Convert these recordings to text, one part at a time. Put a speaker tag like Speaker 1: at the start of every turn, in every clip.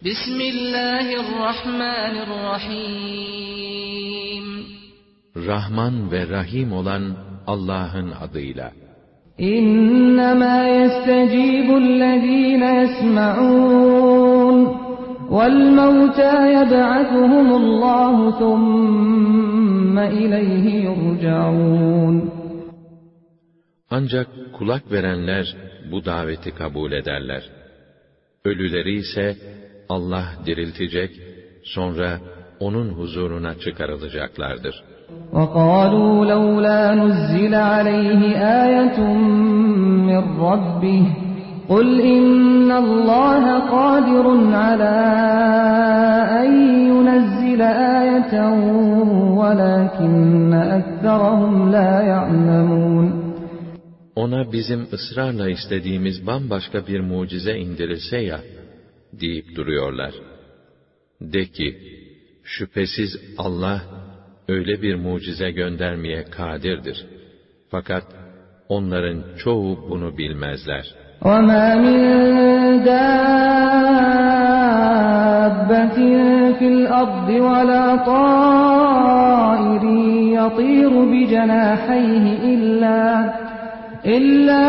Speaker 1: Bismillahirrahmanirrahim.
Speaker 2: Rahman ve Rahim olan Allah'ın adıyla.
Speaker 3: İnnemâ yestecîbullezîne yesma'ûn vel mevtâ yeb'atuhumullâhu thumme ileyhi yurca'ûn.
Speaker 2: Ancak kulak verenler bu daveti kabul ederler. Ölüleri ise Allah diriltecek, sonra onun huzuruna çıkarılacaklardır.
Speaker 3: وَقَالُوا لَوْلَا نُزِّلَ عَلَيْهِ آيَةٌ مِّن رَّبِّهِ قُلْ إِنَّ اللَّهَ قَادِرٌ عَلَىٰ أَن يُنَزِّلَ آيَةً وَلَٰكِنَّ أَكْثَرَهُمْ لَا يَعْلَمُونَ.
Speaker 2: Ona bizim ısrarla istediğimiz bambaşka bir mucize indirilse ya, deyip duruyorlar. De ki, şüphesiz Allah, öyle bir mucize göndermeye kadirdir. Fakat onların çoğu bunu bilmezler.
Speaker 3: وَمَا مِن دَابَّةٍ فِي الْأَرْضِ وَلَا طَائِرٍ يَطِيرُ بِجَنَاحَيْهِ إِلَّا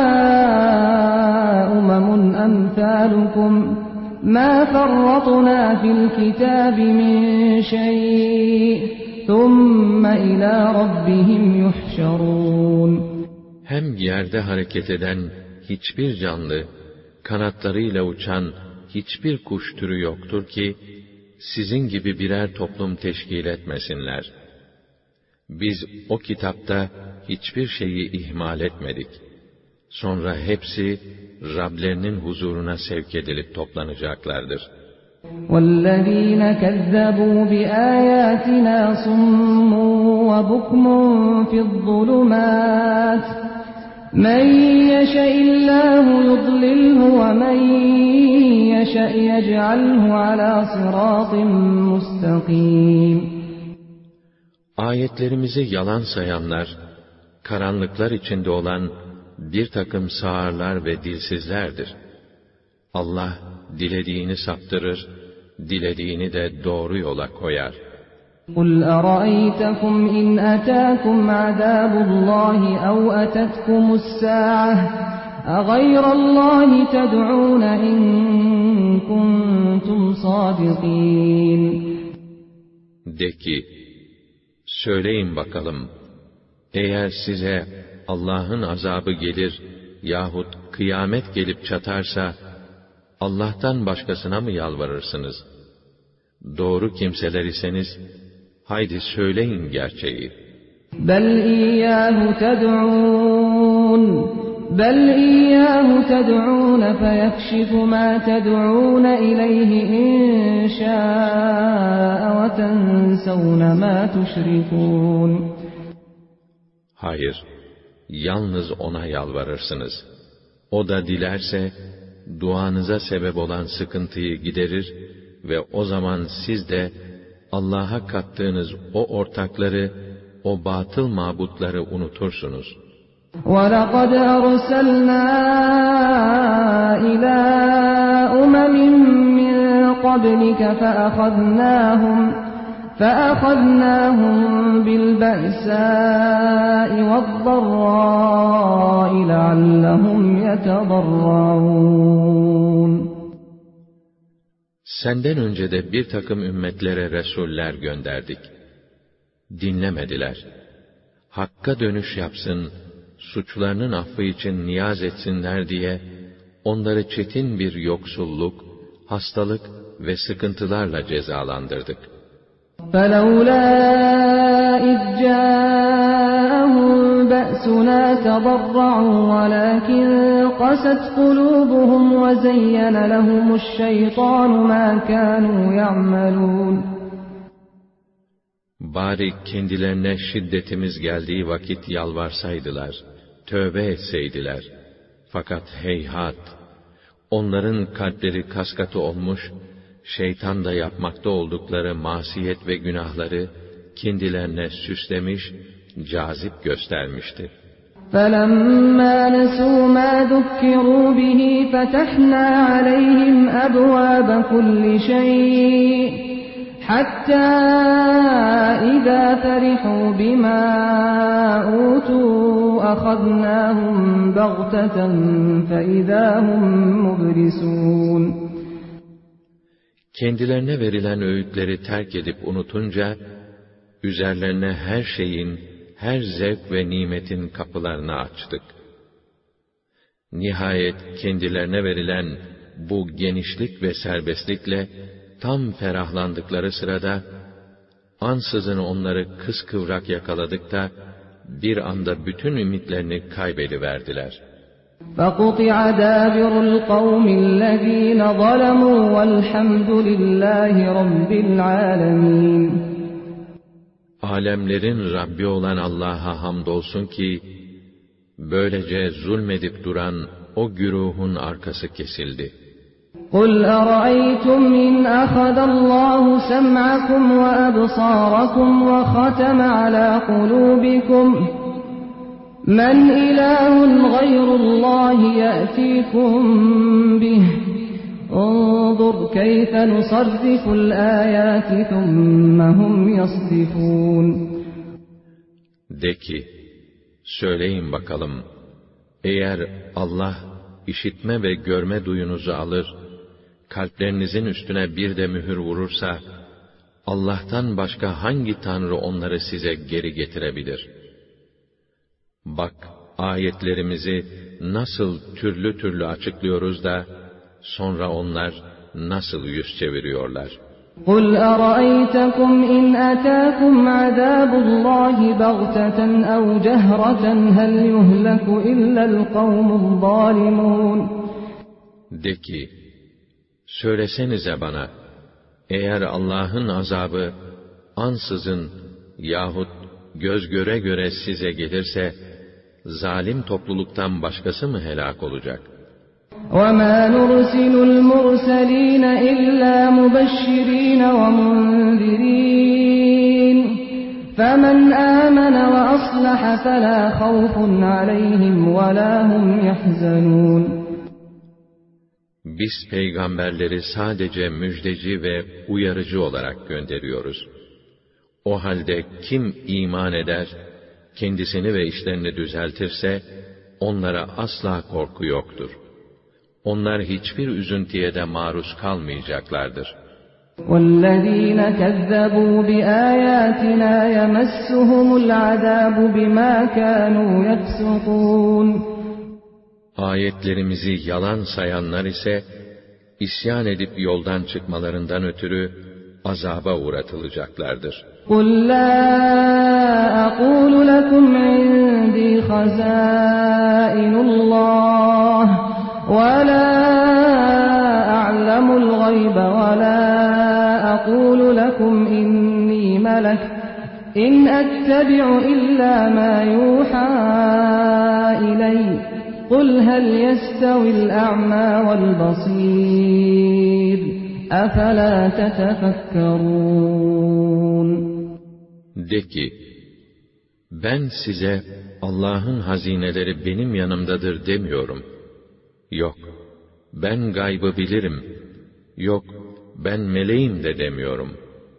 Speaker 3: أُمَمٌ أَمْثَالُكُمْ مَا فَرَّطْنَا فِي الْكِتَابِ مِنْ شَيْءٍ ثُمَّ إِلَى رَبِّهِمْ يُحْشَرُونَ.
Speaker 2: Hem yerde hareket eden hiçbir canlı, kanatlarıyla uçan hiçbir kuş türü yoktur ki, sizin gibi birer toplum teşkil etmesinler. Biz o kitapta hiçbir şeyi ihmal etmedik. Sonra hepsi Rablerinin huzuruna sevk edilip toplanacaklardır.
Speaker 3: وَالَّذ۪ينَ كَذَّبُوا بِآيَاتِنَا صُمٌّ وَبُكْمٌ فِي الظُّلُمَاتِ مَنْ يَشَإِ اللّٰهُ يُضْلِلْهُ وَمَنْ يَشَأْ يَجْعَلْهُ عَلَى صِرَاطٍ مُسْتَقِيمٍ.
Speaker 2: Ayetlerimizi yalan sayanlar, karanlıklar içinde olan bir takım sağırlar ve dilsizlerdir. Allah, dilediğini saptırır, dilediğini de doğru yola koyar.
Speaker 3: قُلْ أَرَأَيْتَكُمْ إِنْ أَتَاكُمْ عَذَابُ اللّٰهِ أَوْ أَتَتْكُمُ السَّاعَةُ أَغَيْرَ اللّٰهِ تَدْعُونَ إِن كُنتُمْ صَادِقِينَ.
Speaker 2: De ki, söyleyin bakalım, eğer size Allah'ın azabı gelir yahut kıyamet gelip çatarsa, Allah'tan başkasına mı yalvarırsınız? Doğru kimseler iseniz, haydi söyleyin gerçeği.
Speaker 3: بَلْ إِيَّاهُ تَدْعُونَ فَيَكْشِفُ مَا تَدْعُونَ إِلَيْهِ إِن شَاءَ وَتَنْسَوْنَ مَا تُشْرِكُونَ.
Speaker 2: Hayır, yalnız O'na yalvarırsınız. O da dilerse, duanıza sebep olan sıkıntıyı giderir ve o zaman siz de Allah'a kattığınız o ortakları, o batıl mabutları unutursunuz.
Speaker 3: وَلَقَدْ أَرْسَلْنَا إِلَى أُمَمٍ مِّن قَبْلِكَ فَأَخَذْنَاهُمْ بِالْبَأْسَاءِ وَالضَّرَّاءِ لَعَلَّهُمْ يَتَضَرَّعُونَ.
Speaker 2: Senden önce de bir takım ümmetlere resuller gönderdik. Dinlemediler. Hakka dönüş yapsın, suçlarının affı için niyaz etsinler diye, onları çetin bir yoksulluk, hastalık ve sıkıntılarla cezalandırdık.
Speaker 3: فَلَوْلَا إِذْ جَاءَهُم بَأْسُنَا تَضَرَّعُوا وَلَٰكِن قَسَتْ قُلُوبُهُمْ وَزَيَّنَ لَهُمُ الشَّيْطَانُ مَا كَانُوا يَعْمَلُونَ.
Speaker 2: Bari kendilerine şiddetimiz geldiği vakit yalvarsaydılar, tövbe etseydiler. Fakat heyhat! Onların kalpleri kaskatı olmuş, şeytan da yapmakta oldukları masiyet ve günahları kendilerine süslemiş, cazip göstermişti.
Speaker 3: فَلَمَّا نَسُوا مَا ذُكِّرُوا بِهِ فَتَحْنَا عَلَيْهِمْ أَبْوَابَ كُلِّ شَيْءٍ حَتَّى إِذَا فَرِحُوا بِمَا أُوتُوا أَخَذْنَاهُمْ بَغْتَةً فَإِذَا هُمْ مُبْلِسُونَ.
Speaker 2: Kendilerine verilen öğütleri terk edip unutunca, üzerlerine her şeyin, her zevk ve nimetin kapılarını açtık. Nihayet kendilerine verilen bu genişlik ve serbestlikle tam ferahlandıkları sırada, ansızın onları kıskıvrak yakaladık da, bir anda bütün ümitlerini kaybediverdiler.
Speaker 3: فَقُطِعَ دَابِرُ الْقَوْمِ الَّذ۪ينَ ظَلَمُوا وَالْحَمْدُ لِلّٰهِ رَبِّ الْعَالَمِينَ.
Speaker 2: Alemlerin Rabbi olan Allah'a hamdolsun ki, böylece zulmedip duran o güruhun arkası kesildi.
Speaker 3: قُلْ أَرَأَيْتُمْ إِنْ أَخَذَ اللّٰهُ سَمْعَكُمْ وَأَبْصَارَكُمْ وَخَتَمَ عَلَى قُلُوبِكُمْ مَنْ إِلَٰهٌ غَيْرُ اللّٰهِ يَأْتِيكُمْ بِهِ انظُرْ كَيْفَ نُصَرِّفُ الْآيَاتِ ثُمَّ هُمْ يَصْدِفُونَ.
Speaker 2: De ki, söyleyin bakalım, eğer Allah işitme ve görme duyunuzu alır, kalplerinizin üstüne bir de mühür vurursa, Allah'tan başka hangi tanrı onları size geri getirebilir? Bak, ayetlerimizi nasıl türlü türlü açıklıyoruz da, sonra onlar nasıl yüz çeviriyorlar?
Speaker 3: قُلْ أَرَأَيْتَكُمْ إِنْ أَتَاكُمْ عَذَابُ اللّٰهِ بَغْتَةً أَوْ جَهْرَةً هَلْ يُهْلَكُ إِلَّا الْقَوْمُ الظَّالِمُونَ.
Speaker 2: De ki, söylesenize bana, eğer Allah'ın azabı ansızın yahut göz göre göre size gelirse, zalim topluluktan başkası mı helak olacak?
Speaker 3: وَمَا نُرْسِلُ الْمُرْسَلِينَ إِلَّا مُبَشِّرِينَ وَمُنذِرِينَ فَمَنْ آمَنَ وَأَصْلَحَ فَلَا خَوْفٌ عَلَيْهِمْ وَلَا هُمْ يَحْزَنُونَ.
Speaker 2: Biz peygamberleri sadece müjdeci ve uyarıcı olarak gönderiyoruz. O halde kim iman eder, kendisini ve işlerini düzeltirse, onlara asla korku yoktur. Onlar hiçbir üzüntüye de maruz kalmayacaklardır.
Speaker 3: وَالَّذ۪ينَ كَذَّبُوا بِآيَاتِنَا يَمَسُّهُمُ الْعَذَابُ بِمَا كَانُوا يَفْسُقُونَ.
Speaker 2: Ayetlerimizi yalan sayanlar ise, isyan edip yoldan çıkmalarından ötürü azaba uğratılacaklardır.
Speaker 3: قُلْ لَا أَقُولُ لَكُمْ عِنْدِي خَزَائِنُ اللّٰهِ وَلَا أَعْلَمُ الْغَيْبَ وَلَا أَقُولُ لَكُمْ إِنِّي مَلَكٌ إِنْ أَتَّبِعُ إِلَّا مَا يُوحَى إِلَيَّ قُلْ هَلْ يَسْتَوِي الْأَعْمَى وَالْبَصِيرُ أَفَلَا تَتَفَكَّرُونَ.
Speaker 2: De ki, ben size Allah'ın hazineleri benim yanımdadır demiyorum. Yok, ben gaybı bilirim. Yok, ben meleğim de demiyorum.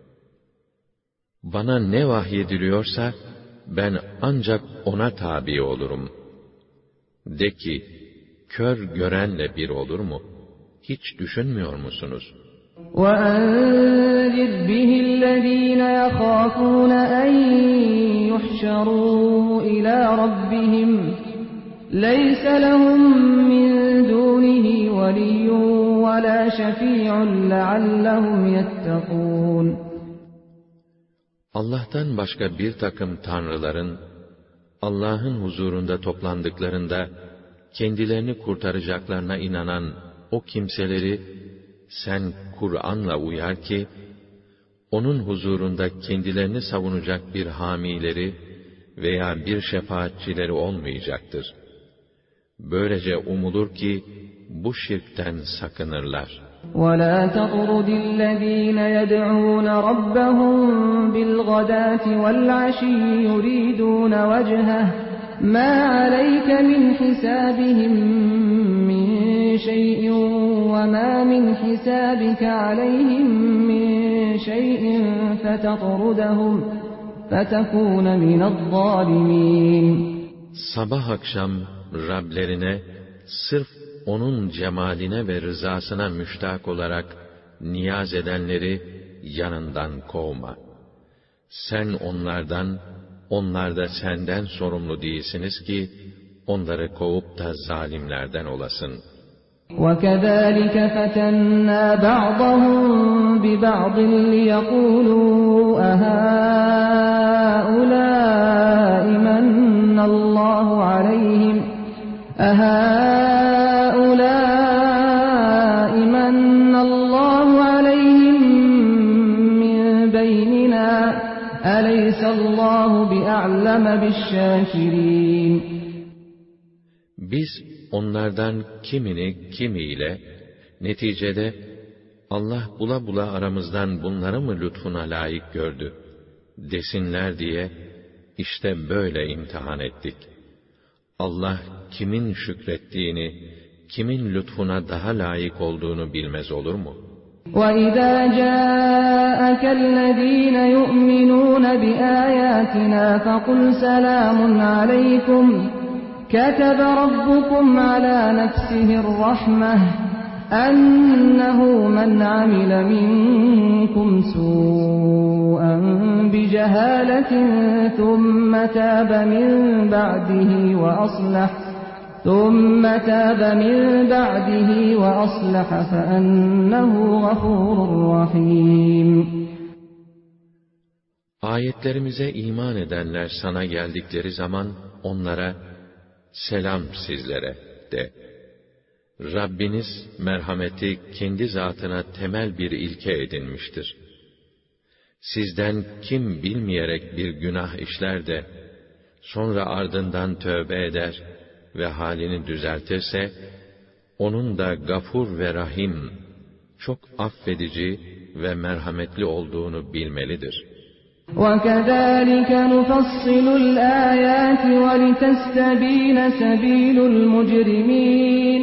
Speaker 2: Bana ne vahyediliyorsa, ben ancak ona tabi olurum. De ki, kör görenle bir olur mu? Hiç düşünmüyor musunuz?
Speaker 3: وَأَنذِرْ بِهِ الَّذ۪ينَ يَخَافُونَ أَنْ يُحْشَرُوا إِلَى رَبِّهِمْ لَيْسَ لَهُمْ مِنْ دُونِهِ وَلِيٌّ وَلَا شَفِيعٌ لَعَلَّهُمْ يَتَّقُونَ.
Speaker 2: Allah'tan başka bir takım tanrıların, Allah'ın huzurunda toplandıklarında, kendilerini kurtaracaklarına inanan o kimseleri, sen Kur'an'la uyar ki, onun huzurunda kendilerini savunacak bir hamileri veya bir şefaatçileri olmayacaktır. Böylece umulur ki, bu şirkten sakınırlar.
Speaker 3: وَلَا تَطْرُدِ الَّذ۪ينَ يَدْعُونَ رَبَّهُمْ بِالْغَدَاةِ وَالْعَشِيِّ يُرِيدُونَ وَجْهَهُ مَا عَلَيْكَ مِنْ حِسَابِهِمْ مِنْ شَيْءٍ وَمَا مِنْ حِسَابِكَ عَلَيْهِمْ مِنْ شَيْءٍ فَتَطْرُدَهُمْ فَتَكُونَ مِنَ الظَّالِمِينَ.
Speaker 2: Sabah akşam Rablerine sırf onun cemaline ve rızasına müştak olarak niyaz edenleri yanından kovma. Sen onlardan, onlar da senden sorumlu değilsiniz ki onları kovup da zalimlerden olasın.
Speaker 3: وَكَذَٰلِكَ فَتَنَّا بَعْضَهُم بِبَعْضٍ لِيَقُولُوا أَهَٰؤُلَاءِ مَنَّ اللَّهُ عَلَيْهِم مِّن بَيْنِنَا أَلَيْسَ اللَّهُ بِأَعْلَمَ بِالشَّاكِرِينَ.
Speaker 2: Biz onlardan kimini kimiyle, neticede Allah bula bula aramızdan bunları mı lütfuna layık gördü desinler diye işte böyle imtihan ettik. Allah kimin şükrettiğini, kimin lütfuna daha layık olduğunu bilmez olur mu?
Speaker 3: وَإِذَا جَاءَكَ الَّذِينَ يُؤْمِنُونَ بِآيَاتِنَا فَقُلْ سَلَامٌ عَلَيْكُمْ كَتَبَ رَبُّكُمْ عَلَى نَفْسِهِ الرَّحْمَةَ أَنَّهُ مَنْ عَمِلَ مِنكُمْ سُوءًا بِجَهَالَةٍ ثُمَّ تَابَ مِنْ بَعْدِهِ وَأَصْلَحَ فَأَنَّهُ غَفُورٌ رَحِيمٌ.
Speaker 2: Ayetlerimize iman edenler sana geldikleri zaman onlara, selam sizlere de. Rabbiniz merhameti kendi zatına temel bir ilke edinmiştir. Sizden kim bilmeyerek bir günah işler de, sonra ardından tövbe eder ve halini düzeltirse, onun da Gafur ve Rahim, çok affedici ve merhametli olduğunu bilmelidir.
Speaker 3: وَكَذَٰلِكَ نُفَصِّلُ الْآيَاتِ وَلِتَسْتَب۪ينَ سَب۪يلُ الْمُجْرِم۪ينَ.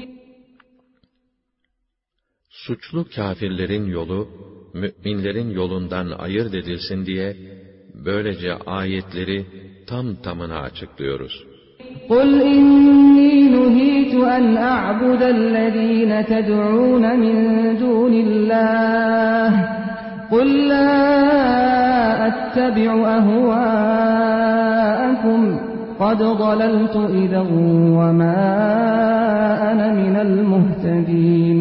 Speaker 2: Suçlu kâfirlerin yolu, mü'minlerin yolundan ayırt edilsin diye, böylece ayetleri tam tamına açıklıyoruz.
Speaker 3: قُلْ إِنِّي نُهِيتُ أَنْ أَعْبُدَ الَّذ۪ينَ تَدْعُونَ مِنْ دُونِ اللّٰهِ قُلْ لَا أَتَّبِعُ أَهْوَاءَكُمْ قَدْ ضَلَلْتُ إِذًا وَمَا أَنَا مِنَ الْمُهْتَدِينَ.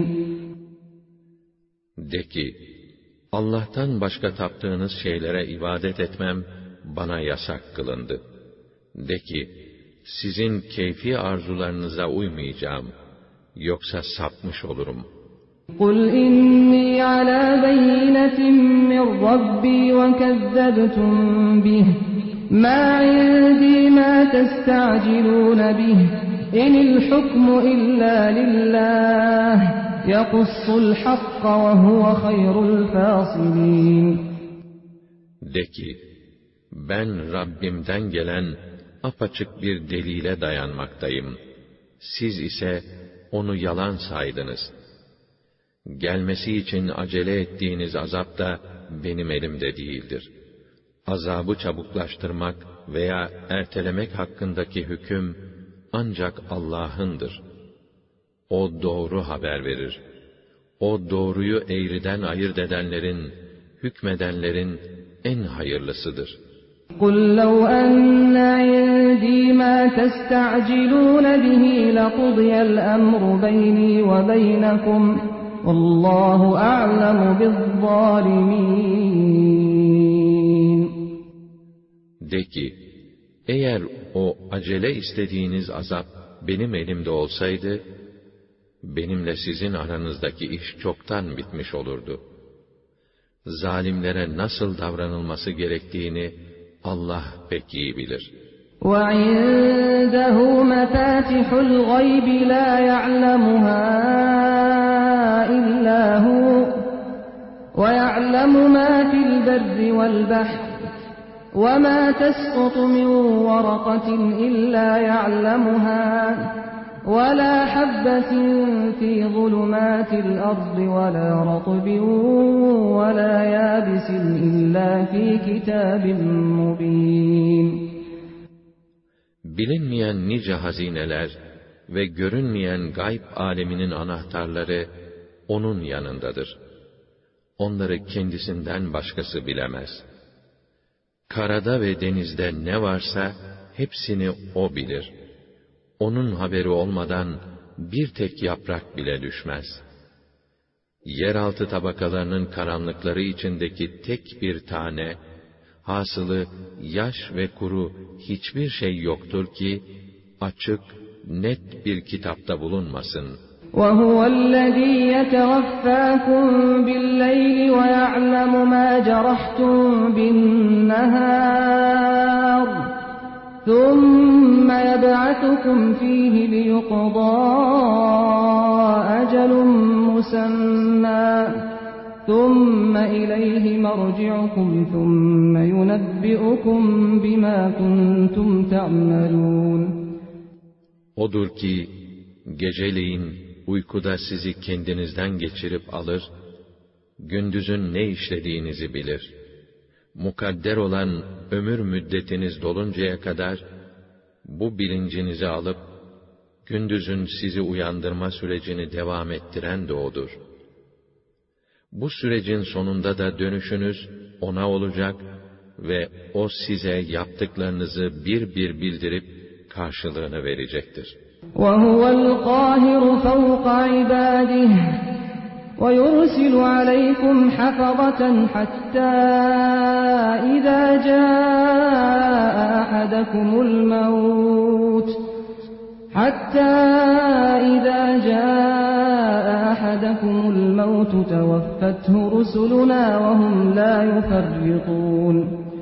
Speaker 2: De ki, Allah'tan başka taptığınız şeylere ibadet etmem bana yasak kılındı. De ki, sizin keyfi arzularınıza uymayacağım, yoksa sapmış olurum.
Speaker 3: قُلْ إِنِّي عَلَى بَيِّنَةٍ مِّن رَّبِّي وَكَذَّبْتُم بِهِ مَا عِندِي مَا تَسْتَعْجِلُونَ بِهِ إِنِ الْحُكْمُ إِلَّا لِلَّهِ يَقُصُّ الْحَقَّ وَهُوَ خَيْرُ الْفَاصِلِينَ.
Speaker 2: De ki, ben Rabbimden gelen apaçık bir delile dayanmaktayım. Siz ise onu yalan saydınız. Gelmesi için acele ettiğiniz azap da benim elimde değildir. Azabı çabuklaştırmak veya ertelemek hakkındaki hüküm ancak Allah'ındır. O doğru haber verir. O doğruyu eğriden ayırt edenlerin, hükmedenlerin en hayırlısıdır.
Speaker 3: قُلْ لَوْ أَنَّ عِندِي مَا تَسْتَعْجِلُونَ بِهِ لَقُضِيَ الْأَمْرُ بَيْنِي وَبَيْنَكُمْ وَاللّٰهُ أَعْلَمُ بِالظَّالِمِينَ.
Speaker 2: De ki, eğer o acele istediğiniz azap benim elimde olsaydı, benimle sizin aranızdaki iş çoktan bitmiş olurdu. Zalimlere nasıl davranılması gerektiğini Allah pek iyi bilir.
Speaker 3: وَعِندَهُ مَفَاتِحُ الْغَيْبِ لَا يَعْلَمُهَا إِلَّا هُوَ وَيَعْلَمُ مَا فِي الْبَرِّ وَالْبَحْرِ وَمَا تَسْقُطُ مِنْ وَرَقَةٍ إِلَّا يَعْلَمُهَا وَلَا حَبَّةٍ فِي ظُلُمَاتِ الْأَرْضِ وَلَا رَطْبٍ وَلَا يَابِسٍ إِلَّا فِي كِتَابٍ مُبِينٍ.
Speaker 2: Bilinmeyen nice hazineler ve görünmeyen gayb aleminin anahtarları onun yanındadır. Onları kendisinden başkası bilemez. Karada ve denizde ne varsa hepsini O bilir. Onun haberi olmadan bir tek yaprak bile düşmez. Yeraltı tabakalarının karanlıkları içindeki tek bir tane, hasılı yaş ve kuru hiçbir şey yoktur ki, açık, net bir kitapta bulunmasın.
Speaker 3: وَهُوَ الَّذ۪ي يَتَوَفَّاكُمْ بِاللَّيْلِ وَيَعْلَمُ مَا جَرَحْتُمْ بِالنَّهَارِ ثُمَّ يَبْعَثُكُمْ فِيهِ لِيُقْضَى أَجَلٌ مُّسَمًّى ثُمَّ إِلَيْهِ مَرْجِعُكُمْ ثُمَّ يُنَبِّئُكُم بِمَا كُنتُمْ تَعْمَلُونَ.
Speaker 2: Odur ki, geceleyin uykuda sizi kendinizden geçirip alır, gündüzün ne işlediğinizi bilir. Mukadder olan ömür müddetiniz doluncaya kadar, bu bilincinizi alıp, gündüzün sizi uyandırma sürecini devam ettiren de O'dur. Bu sürecin sonunda da dönüşünüz O'na olacak ve O size yaptıklarınızı bir bir bildirip karşılığını verecektir.
Speaker 3: وَهُوَ الْقَاهِرُ فَوْقَ عِبَادِهِ وَيُرْسِلُ عَلَيْكُمْ حَفَظَةً حَتَّى إِذَا جَاءَ أَحَدَكُمُ الْمَوْتُ تَوَفَّتْهُ رُسُلُنَا وَهُمْ لَا يُفَرِّطُونَ.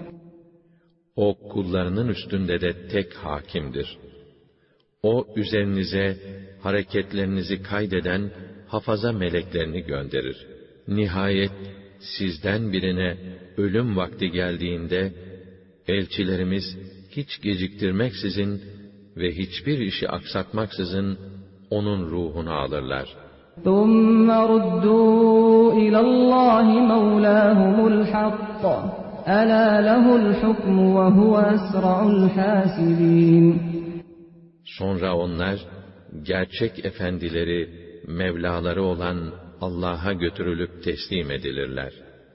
Speaker 2: O kullarının üstünde de tek hakimdir. O üzerinize hareketlerinizi kaydeden hafaza meleklerini gönderir. Nihayet sizden birine ölüm vakti geldiğinde elçilerimiz hiç geciktirmeksizin ve hiçbir işi aksatmaksızın onun ruhunu alırlar.
Speaker 3: ثُمَّ رُدُّوا إِلَى اللّٰهِ مَوْلَاهُمُ الْحَقِّ أَلَا لَهُ الْحُكْمُ وَهُوَ أَسْرَعُ الْحَاسِبِينَ.
Speaker 2: Sonra onlar, gerçek efendileri, Mevlaları olan Allah'a götürülüp teslim edilirler.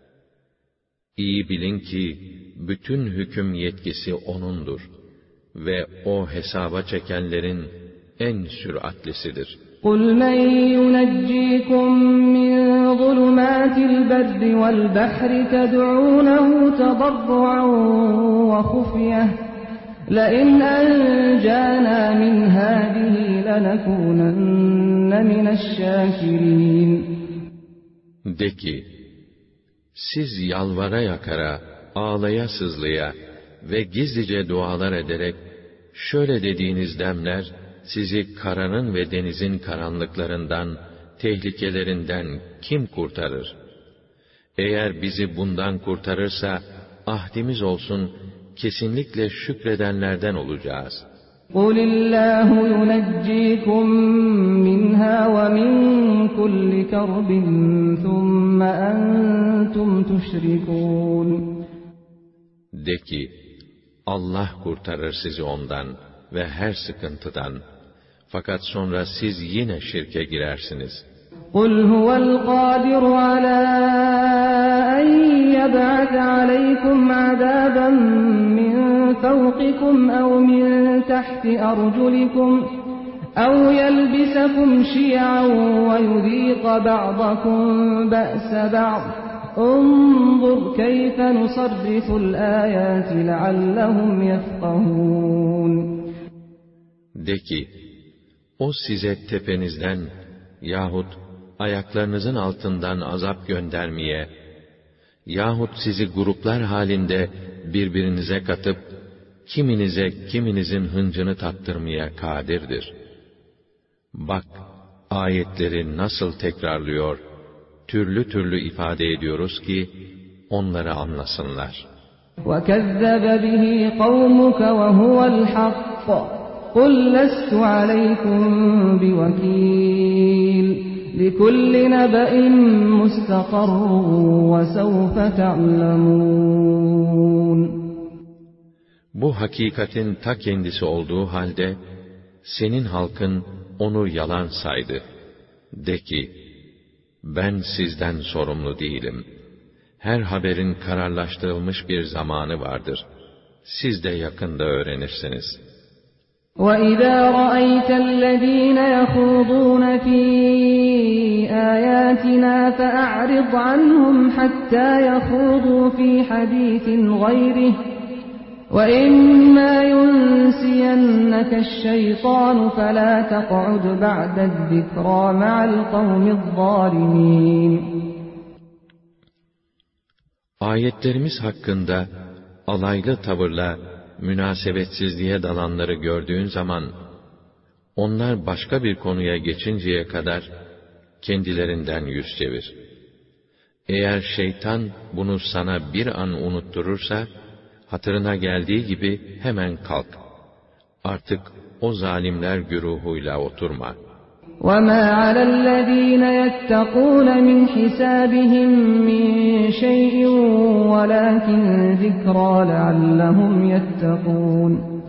Speaker 2: İyi bilin ki, bütün hüküm yetkisi O'nundur ve O hesaba çekenlerin en süratlisidir.
Speaker 3: قُلْ مَنْ يُنَجِّيكُمْ مِنْ ظُلُمَاتِ الْبَرِّ وَالْبَحْرِ تَدْعُونَهُ تَضَرُّعًا وَخُفْيَةً لَئِنْ أَنْجَانَا مِنْ هَٰذِهِ لَنَكُونَنَّ مِنَ الشَّاكِرِينَ.
Speaker 2: De ki, siz yalvara yakara, ağlaya sızlaya ve gizlice dualar ederek şöyle dediğiniz demler, sizi karanın ve denizin karanlıklarından, tehlikelerinden kim kurtarır? Eğer bizi bundan kurtarırsa, ahdimiz olsun, kesinlikle şükredenlerden olacağız.
Speaker 3: قُلِ اللّٰهُ يُنَجِّيكُم مِّنْهَا وَمِن كُلِّ كَرْبٍ ثُمَّ أَنْتُمْ تُشْرِكُونَ.
Speaker 2: De ki, Allah kurtarır sizi ondan ve her sıkıntıdan. Fakat sonra siz yine şirke girersiniz.
Speaker 3: قُلْ هُوَ الْقَادِرُ عَلَى أَنْ يَبْعَثَ عَلَيْكُمْ عَذَابًا مِّن فَوْقِكُمْ أَوْ مِن تَحْتِ أَرْجُلِكُمْ أَوْ يَلْبِسَكُمْ شِيَعًا وَيُذِيقَ بَعْضَكُمْ بَأْسَ بَعْضٍ انظُرْ كَيْفَ نُصَرِّفُ الْآيَاتِ لَعَلَّهُمْ يَفْقَهُونَ.
Speaker 2: De ki, O size tepenizden yahut ayaklarınızın altından azap göndermeye yahut sizi gruplar halinde birbirinize katıp kiminize kiminizin hıncını tattırmaya kadirdir. Bak, ayetleri nasıl tekrarlıyor, türlü türlü ifade ediyoruz ki onları anlasınlar.
Speaker 3: وَكَذَّبَ بِهِ قَوْمُكَ وَهُوَ الْحَقُّ قُلْ لَسْتُ عَلَيْكُمْ بِوَكِيلٍ لِكُلِّ نَبَإٍ مُسْتَقَرٌّ وَسَوْفَ تَعْلَمُونَ.
Speaker 2: Bu hakikatin ta kendisi olduğu halde, senin halkın onu yalan saydı. De ki, ben sizden sorumlu değilim. Her haberin kararlaştırılmış bir zamanı vardır. Siz de yakında öğrenirsiniz.
Speaker 3: وَإِذَا رَأَيْتَ الَّذ۪ينَ يَخُوضُونَ ف۪ي آيَاتِنَا فَأَعْرِضْ عَنْهُمْ حَتَّى يَخُوضُوا ف۪ي حَد۪يثٍ غَيْرِهِ وَإِمَّا يُنْسِيَنَّكَ الشَّيْطَانُ فَلَا تَقْعُدْ بَعْدَ الذِّكْرَى مَعَ الْقَوْمِ الظَّالِمِينَ.
Speaker 2: Ayetlerimiz hakkında alaylı tavırla münasebetsizliğe dalanları gördüğün zaman, onlar başka bir konuya geçinceye kadar kendilerinden yüz çevir. Eğer şeytan bunu sana bir an unutturursa, hatırına geldiği gibi hemen kalk. Artık o zalimler güruhuyla oturma.
Speaker 3: وَمَا عَلَى الَّذ۪ينَ يَتَّقُونَ مِنْ حِسَابِهِمْ مِنْ شَيْءٍ وَلَكِنْ ذِكْرَى لَعَلَّهُمْ يَتَّقُونَ.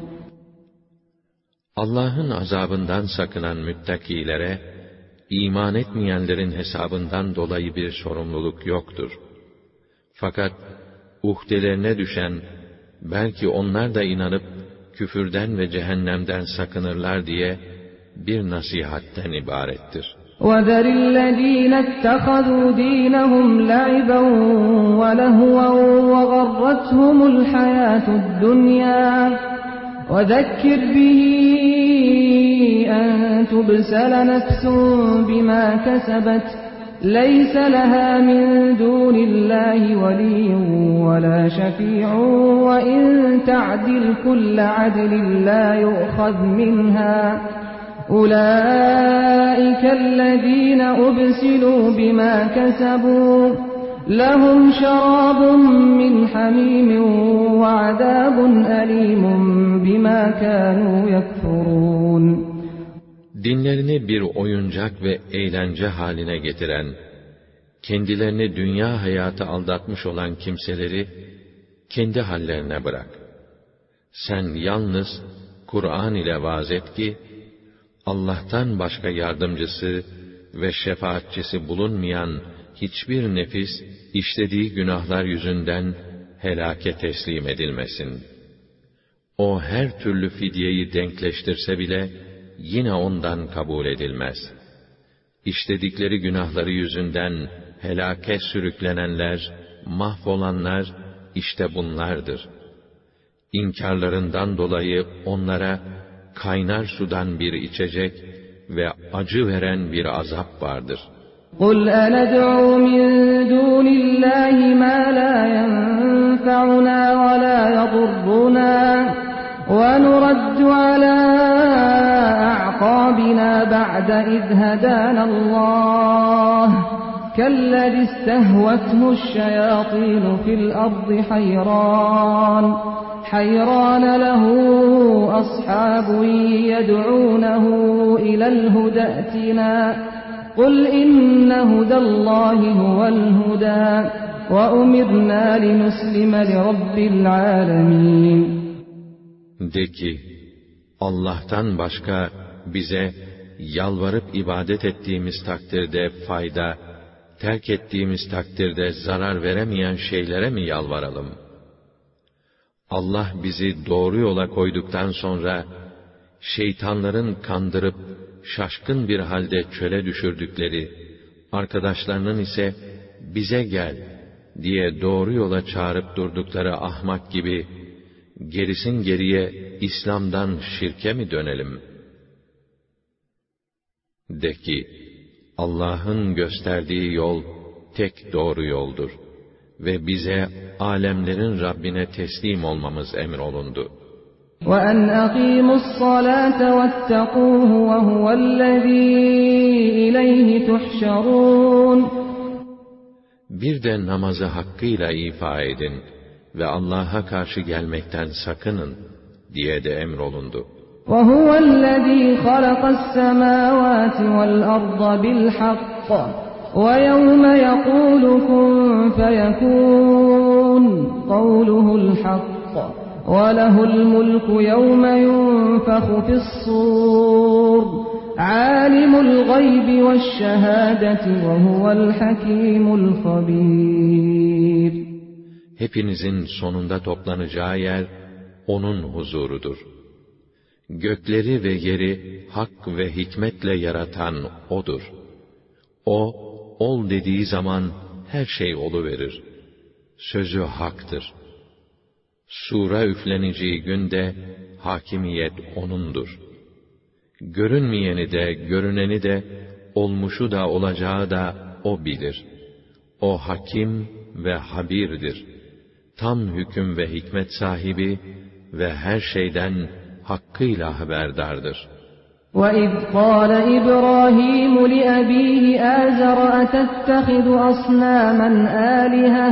Speaker 2: Allah'ın azabından sakınan müttakilere, iman etmeyenlerin hesabından dolayı bir sorumluluk yoktur. Fakat uhdelerine düşen, belki onlar da inanıp küfürden ve cehennemden sakınırlar diye bir nasihatten ibarettir.
Speaker 3: وَذَرِ الَّذ۪ينَ اتَّخَذُوا د۪ينَهُمْ لَعِبًا وَلَهْوًا وَغَرَّتْهُمُ الْحَيَاةُ الدُّنْيَا وَذَكِّرْ بِهِ أَنْ تُبْسَلَ نَفْسٌ بِمَا كَسَبَتْ لَيْسَ لَهَا مِنْ دُونِ اللّٰهِ وَلِيٌّ وَلَا شَفِيعٌ وَإِنْ تَعْدِلْ كُلَّ عَدْلٍ لَا يُؤْخَذْ مِنْهَا أُولَٰئِكَ الَّذ۪ينَ أُبْسِلُوا بِمَا كَسَبُوا لَهُمْ شَرَابٌ مِّنْ حَمِيمٍ وَعَذَابٌ أَلِيمٌ بِمَا كَانُوا يَكْفُرُونَ.
Speaker 2: Dinlerini bir oyuncak ve eğlence haline getiren, kendilerini dünya hayatı aldatmış olan kimseleri kendi hallerine bırak. Sen yalnız Kur'an ile vaaz et ki, Allah'tan başka yardımcısı ve şefaatçisi bulunmayan hiçbir nefis, işlediği günahlar yüzünden helake teslim edilmesin. O her türlü fidyeyi denkleştirse bile, yine ondan kabul edilmez. İşledikleri günahları yüzünden helake sürüklenenler, mahvolanlar, işte bunlardır. İnkarlarından dolayı onlara kaynar sudan bir içecek ve acı veren bir azap vardır.
Speaker 3: قُلْ أَنَدْعُوا مِنْ دُونِ اللّٰهِ مَا لَا يَنْفَعُنَا وَلَا يَضُرُّنَا وَنُرَدُّ عَلَى أَعْقَابِنَا بَعْدَ إِذْ هَدَانَا اللّٰهُ كَالَّذِي اسْتَهْوَتْهُ الشَّيَاطِينُ فِي الْأَرْضِ حَيْرَانَ لَهُ أَصْحَابٌ يَدْعُونَهُ إِلَى الْهُدَى ائْتِنَا قُلْ إِنَّ هُدَى اللّٰهِ هُوَ الْهُدَى وَأُمِرْنَا لِنُسْلِمَ لِرَبِّ الْعَالَمِينَ.
Speaker 2: De ki, Allah'tan başka bize yalvarıp ibadet ettiğimiz takdirde fayda, terk ettiğimiz takdirde zarar veremeyen şeylere mi yalvaralım? Allah bizi doğru yola koyduktan sonra, şeytanların kandırıp, şaşkın bir halde çöle düşürdükleri, arkadaşlarının ise bize gel diye doğru yola çağırıp durdukları ahmak gibi, gerisin geriye İslam'dan şirke mi dönelim? De ki, Allah'ın gösterdiği yol tek doğru yoldur ve bize alemlerin Rabbine teslim olmamız emrolundu.
Speaker 3: وَأَنْ أَقِيمُوا الصَّلَاةَ وَاتَّقُوهُ وَهُوَ الَّذ۪ي إِلَيْهِ تُحْشَرُونَ.
Speaker 2: Bir de namazı hakkıyla ifa edin ve Allah'a karşı gelmekten sakının diye de emrolundu.
Speaker 3: وَهُوَ الَّذ۪ي خَلَقَ السَّمَاوَاتِ وَالْأَرْضَ بِالْحَقِّ وَيَوْمَ يَقُولُ كُنْ فَيَكُونُ قَوْلُهُ الْحَقُّ وَلَهُ الْمُلْكُ يَوْمَ يُنْفَخُ فِي الصُّورِ عَالِمُ الْغَيْبِ وَالشَّهَادَةِ وَهُوَ الْحَكِيمُ الْخَبِيرُ.
Speaker 2: Hepinizin sonunda toplanacağı yer onun huzurudur. Gökleri ve yeri hak ve hikmetle yaratan O'dur. O, ol dediği zaman her şey oluverir. Sözü haktır. Sura üfleneceği günde hakimiyet O'nundur. Görünmeyeni de, görüneni de, olmuşu da, olacağı da O bilir. O hakim ve habirdir. Tam hüküm ve hikmet sahibi ve her şeyden hakkıyla haberdardır.
Speaker 3: وَإِذْ قَالَ إِبْرَاهِيمُ لِأَبِيهِ آزَرَ أَتَتَّخِذُ أَصْنَامًا آلِهَةً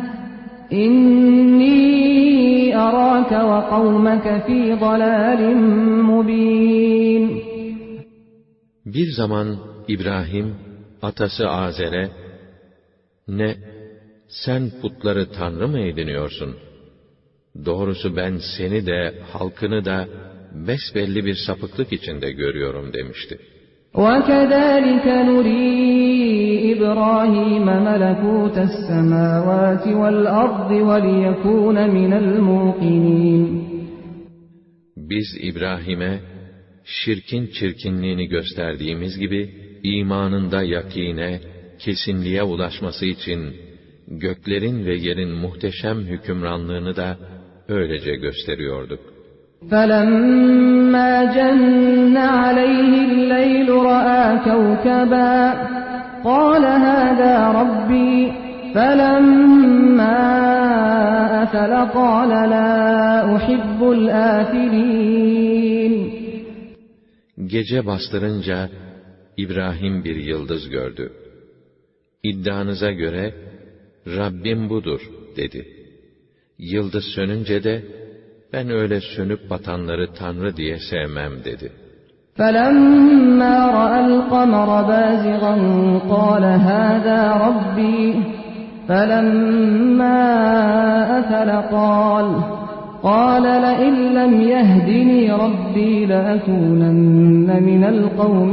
Speaker 3: إِنِّي أَرَاكَ وَقَوْمَكَ فِي ضَلَالٍ مُبِينٍ.
Speaker 2: Bir zaman İbrahim, atası Azer'e, "Ne, sen putları tanrı mı ediniyorsun? Doğrusu ben seni de, halkını da besbelli bir sapıklık içinde görüyorum" demişti.
Speaker 3: وَكَذَٰلِكَ نُرِي إِبْرَاهِيمَ مَلَكُوتَ السَّمَاوَاتِ وَالْأَرْضِ وَلِيَكُونَ مِنَ الْمُوقِنِينَ.
Speaker 2: Biz İbrahim'e, şirkin çirkinliğini gösterdiğimiz gibi, imanında yakine, kesinliğe ulaşması için, göklerin ve yerin muhteşem hükümranlığını da öylece gösteriyorduk.
Speaker 3: فَلَمَّا جَنَّ عَلَيْهِ اللَّيْلُ رَأَى كَوْكَبًا قَالَ هَذَا رَبِّي فَلَمَّا أَفَلَ قَالَ لَا أُحِبُّ الْآفِلِينَ.
Speaker 2: Gece bastırınca İbrahim bir yıldız gördü. İddianıza göre Rabbim budur dedi. Yıldız sönünce de ben öyle sönüp batanları Tanrı diye sevmem dedi.
Speaker 3: فَلَمَّا رَأَى الْقَمَرَ بَازِغًا قَالَ هَذَا رَبِّي فَلَمَّا أَفَلَ قَالَ لَئِنْ لَمْ يَهْدِنِي رَبِّي لَأَكُونَنَّ مِنَ الْقَوْمِ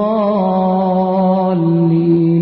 Speaker 3: الضَّالِّينَ.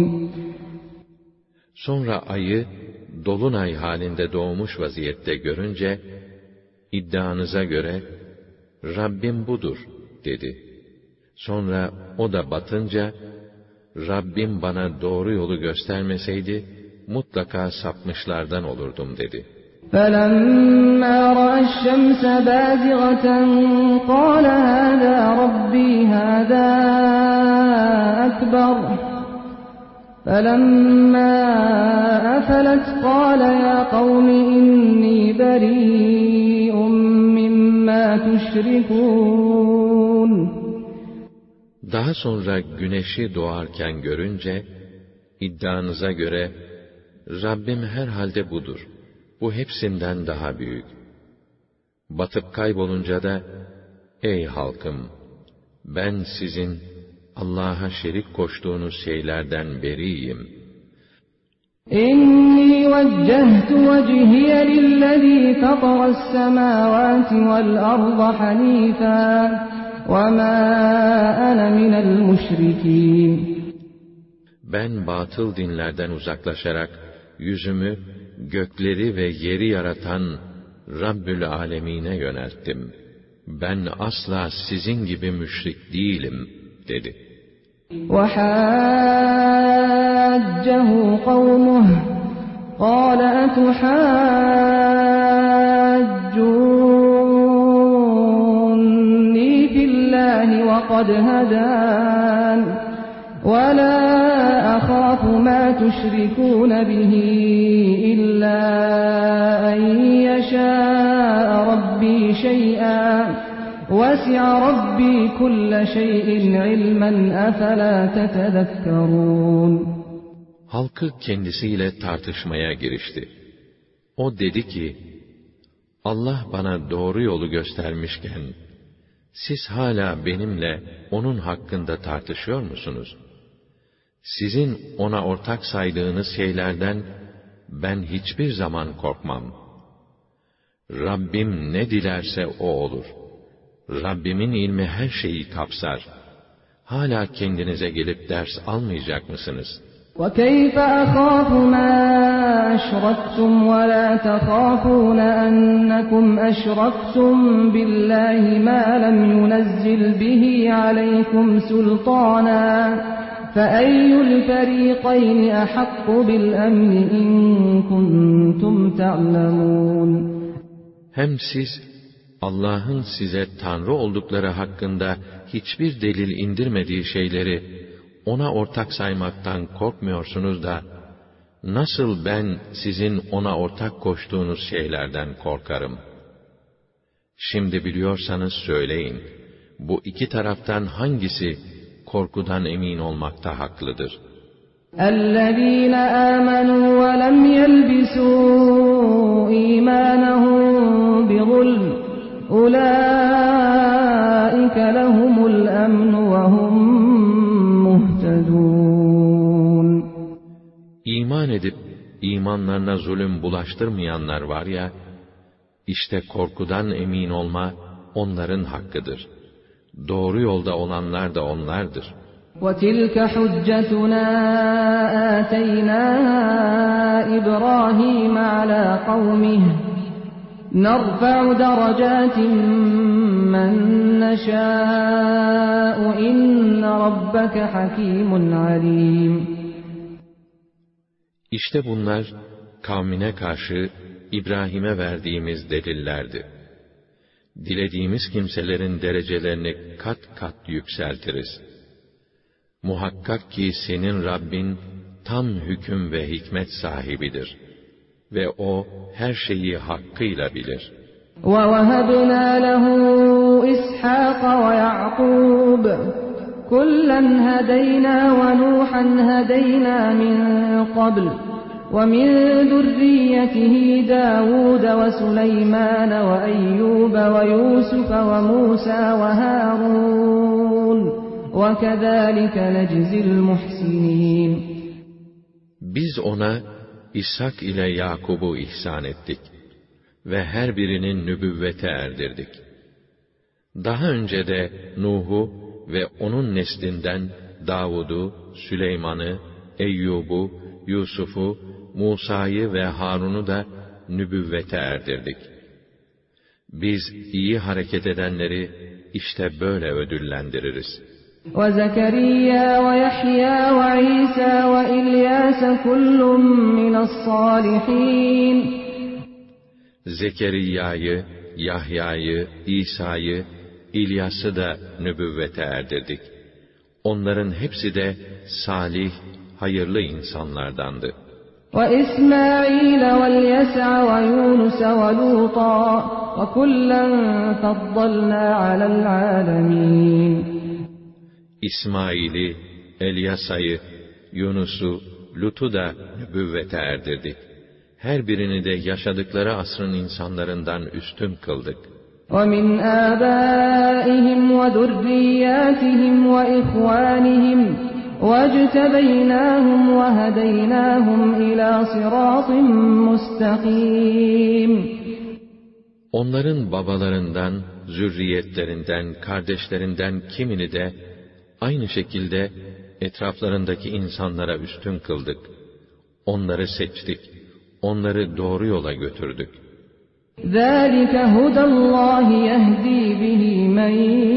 Speaker 2: Sonra ayı dolunay halinde doğmuş vaziyette görünce, iddianıza göre Rabbim budur dedi. Sonra o da batınca, Rabbim bana doğru yolu göstermeseydi, mutlaka sapmışlardan olurdum dedi.
Speaker 3: فَلَمَّا رَأَى الشَّمْسَ بَازِغَةً قَالَ هَذَا رَبِّي هَذَا أَكْبَرُ فَلَمَّا أَفَلَتْ قَالَ يَا قَوْمِ إِنِّي بَرِيءٌ مِّمَّا تُشْرِكُونَ.
Speaker 2: Daha sonra güneşi doğarken görünce, iddianıza göre, Rabbim herhalde budur. Bu hepsinden daha büyük. Batıp kaybolunca da, ey halkım, ben sizin Allah'a şerik koştuğunuz şeylerden beriyim.
Speaker 3: İnni vecehtu vecihiye lillezî fataras-semâvâti vel-arda hanîfâ ve mâ ene minel müşrikîn.
Speaker 2: Ben batıl dinlerden uzaklaşarak yüzümü gökleri ve yeri yaratan Rabbül Âlemîn'e yönelttim. Ben asla sizin gibi müşrik değilim dedi.
Speaker 3: وَحَاجَّهُ قَوْمُهُ قَالَ أَتُحَاجُّونِّي فِي اللَّهِ وَقَدْ هَدَانِ وَلَا أَخَافُ مَا تُشْرِكُونَ بِهِ إِلَّا أَن يَشَاءَ رَبِّي شَيْئًا وَسِعَ رَبِّي كُلَّ شَيْءٍ عِلْمًا أَفَلَا تَتَذَكَّرُونَ.
Speaker 2: Halkı kendisiyle tartışmaya girişti. O dedi ki, Allah bana doğru yolu göstermişken, siz hala benimle onun hakkında tartışıyor musunuz? Sizin ona ortak saydığınız şeylerden ben hiçbir zaman korkmam. Rabbim ne dilerse o olur. Rabbimin ilmi her şeyi kapsar. Hala kendinize gelip ders almayacak mısınız?
Speaker 3: وَكَيْفَ أَخَافُ مَا أَشْرَكْتُمْ وَلَا تَخَافُونَ أَنَّكُمْ أَشْرَكْتُمْ بِاللَّهِ مَا لَمْ يُنَزِّلْ بِهِ عَلَيْكُمْ سُلْطَانًا فَأَيُّ الْفَرِيقَيْنِ أَحَقُّ بِالْأَمْنِ إِن كُنتُمْ تَعْلَمُونَ
Speaker 2: Hem siz Allah'ın size Tanrı oldukları hakkında hiçbir delil indirmediği şeyleri ona ortak saymaktan korkmuyorsunuz da, nasıl ben sizin ona ortak koştuğunuz şeylerden korkarım? Şimdi biliyorsanız söyleyin, bu iki taraftan hangisi korkudan emin olmakta haklıdır?
Speaker 3: اَلَّذ۪ينَ آمَنُوا وَلَمْ يَلْبِسُوا اِيمَانَهُمْ بِظُلْمٍ اُولَٰئِكَ لَهُمُ الْأَمْنُ وَهُمْ مُهْتَدُونَ
Speaker 2: İman edip, imanlarına zulüm bulaştırmayanlar var ya, işte korkudan emin olma onların hakkıdır. Doğru yolda olanlar da onlardır.
Speaker 3: وَتِلْكَ حُجَّتُنَا آتَيْنَاهَا إِبْرَاهِيمَ عَلَى قَوْمِهِ نَرْفَعُ دَرَجَاتٍ مَّن نَّشَاءُ إِنَّ رَبَّكَ حَكِيمٌ عَلِيمٌ
Speaker 2: İşte bunlar kavmine karşı İbrahim'e verdiğimiz delillerdi. Dilediğimiz kimselerin derecelerini kat kat yükseltiriz. Muhakkak ki senin Rabbin tam hüküm ve hikmet sahibidir. Ve o her şeyi hakkıyla bilir.
Speaker 3: وَوَهَبْنَا لَهُ إِسْحَاقَ وَيَعْقُوبَ كُلًّا هَدَيْنَا وَنُوحًا هَدَيْنَا مِن قَبْلُ وَمِن ذُرِّيَّتِهِ دَاوُودَ وَسُلَيْمَانَ وَأَيُّوبَ وَيُوسُفَ وَمُوسَى وَهَارُونَ وَكَذَٰلِكَ نَجْزِي الْمُحْسِنِينَ
Speaker 2: Biz ona İshak ile Yakub'u ihsan ettik ve her birinin nübüvvete erdirdik. Daha önce de Nuh'u ve onun neslinden Davud'u, Süleyman'ı, Eyyub'u, Yusuf'u, Musa'yı ve Harun'u da nübüvvete erdirdik. Biz iyi hareket edenleri işte böyle ödüllendiririz.
Speaker 3: وَزَكَرِيَّا وَيَحْيَا وَعِيسَى وَإِلْيَاسَ كُلٌّ مِّنَ الصَّالِحِينَ
Speaker 2: Zekeriya'yı, Yahya'yı, İsa'yı, İlyas'ı da nübüvvete erdirdik. Onların hepsi de salih, hayırlı insanlardandı.
Speaker 3: وَإِسْمَاعِيلَ وَالْيَسَعَ وَيُونُسَ وَلُوطًا وَكُلًّا فَضَّلْنَا عَلَى الْعَالَمِينَ
Speaker 2: İsmail'i, Elyasa'yı, Yunus'u, Lut'u da nübüvvete erdirdik. Her birini de yaşadıkları asrın insanlarından üstün kıldık.
Speaker 3: وَمِنْ آبَائِهِمْ وَذُرِّيَّاتِهِمْ وَإِخْوَانِهِمْ وَاجْتَبَيْنَاهُمْ وَهَدَيْنَاهُمْ إِلَى صِرَاطٍ مُسْتَقِيمٍ
Speaker 2: Onların babalarından, zürriyetlerinden, kardeşlerinden kimini de aynı şekilde etraflarındaki insanlara üstün kıldık. Onları seçtik. Onları doğru yola götürdük.
Speaker 3: ذَٰلِكَ هُدَى اللّٰهِ يَهْدِي بِهِ مَن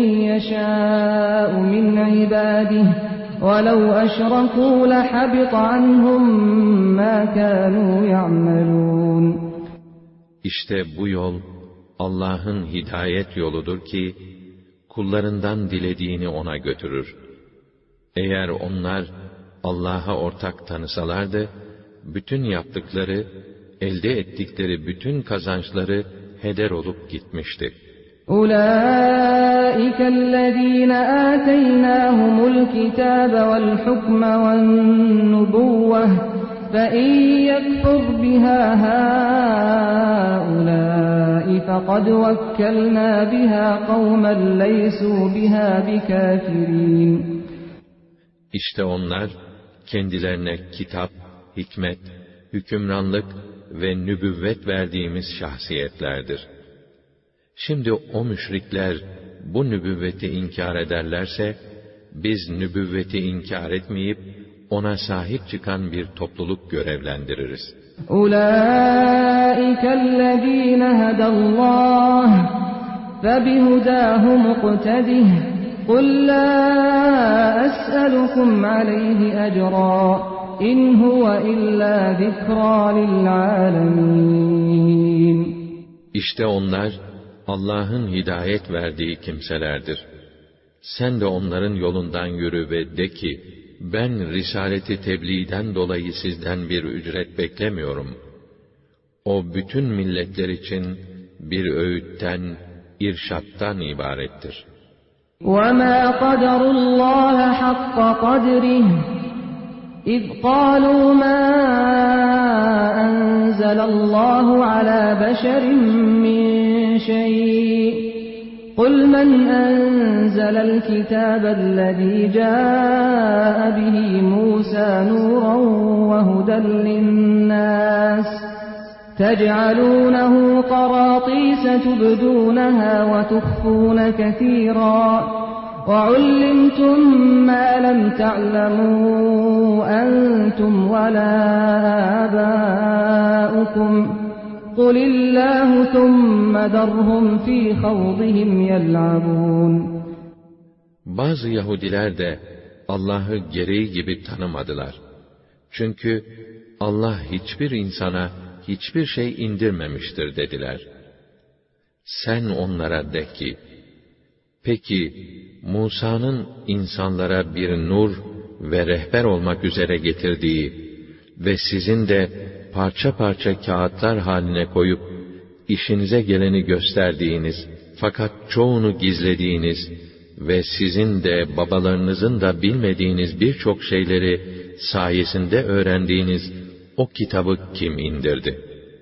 Speaker 3: يَشَاءُ مِنْ عِبَادِهِ وَلَوْ أَشْرَكُوا لَحَبِطَ عَنْهُم مَّا كَانُوا يَعْمَلُونَ
Speaker 2: İşte bu yol Allah'ın hidayet yoludur ki kullarından dilediğini ona götürür. Eğer onlar Allah'a ortak tanısalardı, bütün yaptıkları, elde ettikleri bütün kazançları heder olup gitmişti.
Speaker 3: أُولَٰئِكَ الَّذ۪ينَ آتَيْنَاهُمُ الْكِتَابَ وَالْحُكْمَ وَالنُّبُوَّةَ فَإِنْ يَكْفُرْ بِهَا هَؤُلَاءِ فَقَدْ وَكَّلْنَا بِهَا قَوْمًا لَيْسُوا بِهَا بِكَافِرِينَ.
Speaker 2: İşte onlar kendilerine kitap, hikmet, hükümranlık ve nübüvvet verdiğimiz şahsiyetlerdir. Şimdi o müşrikler bu nübüvveti inkar ederlerse, biz nübüvveti inkar etmeyip, ona sahip çıkan bir topluluk görevlendiririz.
Speaker 3: أُولَٰئِكَ الَّذ۪ينَ هَدَى اللّٰهِ فَبِهُدَاهُ مُقْتَدِهِ قُلْ لَا أَسْأَلُكُمْ عَلَيْهِ أَجْرًا إِنْ هُوَ إِلَّا ذِكْرَى لِلْعَالَمِينَ.
Speaker 2: İşte onlar, Allah'ın hidayet verdiği kimselerdir. Sen de onların yolundan yürü ve de ki, ben risaleti tebliğden dolayı sizden bir ücret beklemiyorum. O bütün milletler için bir öğütten, irşattan ibarettir.
Speaker 3: وَمَا قَدَرُوا اللّٰهَ حَقَّ قَدْرِهِ إِذْ قَالُوا مَا أَنزَلَ اللّٰهُ عَلَى بَشَرٍ مِّن شَيْءٍ قُلْ مَنْ أَنزَلَ الْكِتَابَ الَّذ۪ي جَاءَ بِهِ مُوسَى نُورًا وَهُدًى لِلنَّاسِ تَجْعَلُونَهُ قَرَاطِيسَ تُبْدُونَهَا وَتُخْفُونَ كَثِيرًا وَعُلِّمْتُم مَّا لَمْ تَعْلَمُوا أَنتُمْ وَلَا آبَاؤُكُمْ قُلِ اللّٰهُ ثُمَّ ذَرْهُمْ فِي خَوْضِهِمْ يَلْعَبُونَ.
Speaker 2: Bazı Yahudiler de Allah'ı gereği gibi tanımadılar. Çünkü Allah hiçbir insana hiçbir şey indirmemiştir dediler. Sen onlara de ki, peki Musa'nın insanlara bir nur ve rehber olmak üzere getirdiği ve sizin de parça parça kağıtlar haline koyup işinize geleni gösterdiğiniz fakat çoğunu gizlediğiniz ve sizin de babalarınızın da bilmediğiniz birçok şeyleri sayesinde öğrendiğiniz o kitabı kim indirdi?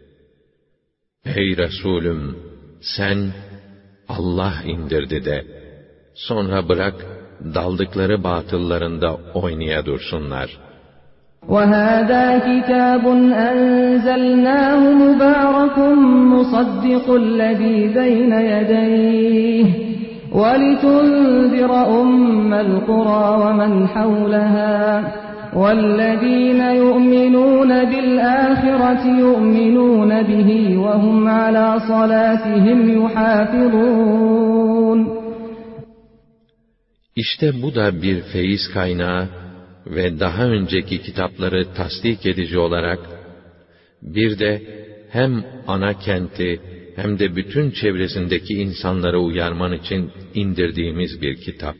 Speaker 2: Ey Resulüm, sen Allah indirdi de, sonra bırak daldıkları batıllarında oynaya dursunlar.
Speaker 3: وَهَذَا كِتَابٌ أَنزَلْنَاهُ مُبَارَكٌ مُصَدِّقُ الَّذ۪ي بَيْنَ يَدَيْهِ وَلِتُنْذِرَ أُمَّ الْقُرَى وَمَنْ حَوْلَهَا وَالَّذ۪ينَ يُؤْمِنُونَ بِالْآخِرَةِ يُؤْمِنُونَ بِهِ وَهُمْ عَلَى صَلَاتِهِمْ يُحَافِظُونَ.
Speaker 2: İşte bu da bir feyiz kaynağı ve daha önceki kitapları tasdik edici olarak, bir de hem ana kenti hem de bütün çevresindeki insanları uyarman için indirdiğimiz bir kitap.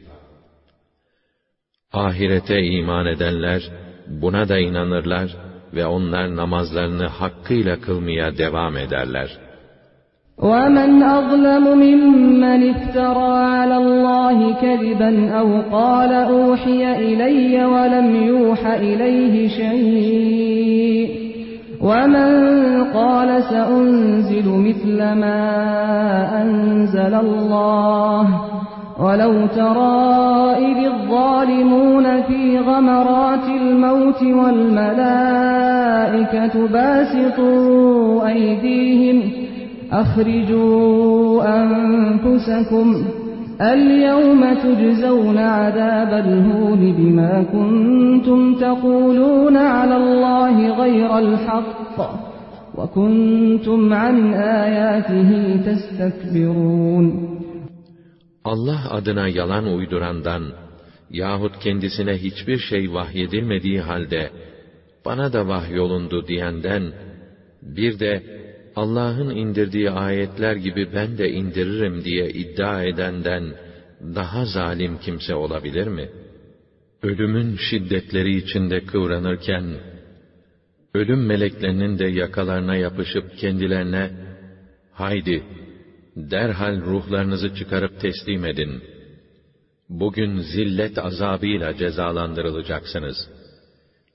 Speaker 2: Ahirete iman edenler buna da inanırlar ve onlar namazlarını hakkıyla kılmaya devam ederler.
Speaker 3: وَمَنْ أَظْلَمُ مِمَّنِ افْتَرَى عَلَى اللّٰهِ كَذِبًا أَوْ قَالَ أُوحِيَ إِلَيَّ وَلَمْ يُوحَ إِلَيْهِ شَيْءٌ وَمَنْ قَالَ سَأُنْزِلُ مِثْلَ مَا أَنزَلَ اللّٰهُ وَلَوْ تَرَى إِذِ الظَّالِمُونَ فِي غَمَرَاتِ الْمَوْتِ وَالْمَلَائِكَةُ بَاسِطُو أَيْدِيهِمْ أَخْرِجُوا أَنفُسَكُمْ الْيَوْمَ تُجْزَوْنَ عَذَابَ الْهُونِ بِمَا كُنْتُمْ تَقُولُونَ عَلَى اللّٰهِ غَيْرَ الْحَقِّ وَكُنْتُمْ عَنْ آيَاتِهِ تَسْتَكْبِرُونَ.
Speaker 2: Allah adına yalan uydurandan yahut kendisine hiçbir şey vahyedilmediği halde bana da vahyolundu diyenden, bir de Allah'ın indirdiği ayetler gibi ben de indiririm diye iddia edenden daha zalim kimse olabilir mi? Ölümün şiddetleri içinde kıvranırken, ölüm meleklerinin de yakalarına yapışıp kendilerine, haydi derhal ruhlarınızı çıkarıp teslim edin, bugün zillet azabıyla cezalandırılacaksınız.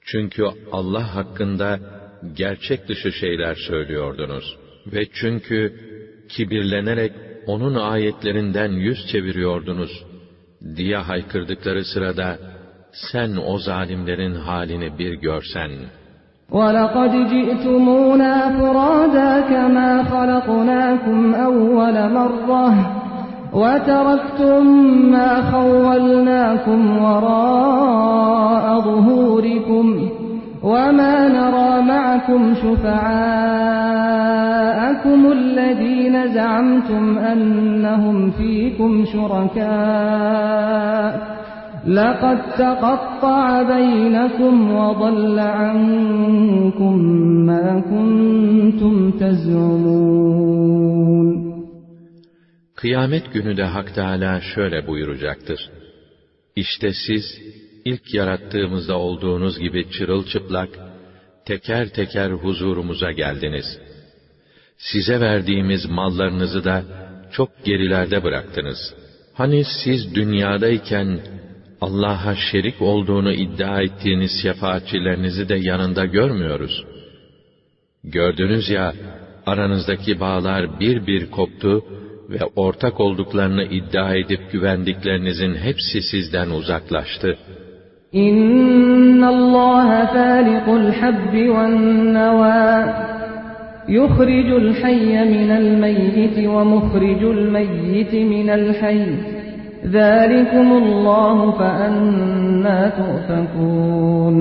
Speaker 2: Çünkü Allah hakkında gerçek dışı şeyler söylüyordunuz. Ve çünkü kibirlenerek onun ayetlerinden yüz çeviriyordunuz diye haykırdıkları sırada, sen o zalimlerin halini bir görsen.
Speaker 3: وَلَقَدْ جِئْتُمُونَا فُرَادَى كَمَا خَلَقْنَاكُمْ أَوَّلَ مَرَّةٍ وَتَرَكْتُمْ مَا خَوَّلْنَاكُمْ وَرَاءَ ظُهُورِكُمْ وَمَا نَرَى مَعَكُمْ شُفَعَاءَكُمُ الَّذِينَ زَعَمْتُمْ أَنَّهُمْ فِيكُمْ شُرَكَاءُ لَقَدْ تَقَطَّعَ بَيْنَكُمْ وَضَلَّ عَنكُمْ مَا كُنْتُمْ تَزْعُمُونَ.
Speaker 2: Kıyamet günü de Hak Teâlâ şöyle buyuracaktır. İşte siz, ilk yarattığımızda olduğunuz gibi çırılçıplak, teker teker huzurumuza geldiniz. Size verdiğimiz mallarınızı da çok gerilerde bıraktınız. Hani siz dünyadayken, Allah'a şerik olduğunu iddia ettiğiniz şefaatçilerinizi de yanında görmüyoruz. Gördünüz ya, aranızdaki bağlar bir bir koptu ve ortak olduklarını iddia edip güvendiklerinizin hepsi sizden uzaklaştı.
Speaker 3: İnna Allah fâliqul habbi ven-nevâ yukhrijul hayye minel meyyiti ve mukhrijul meyyiti minel hayy. Zâlikumullahu feannâ tu'fekûn.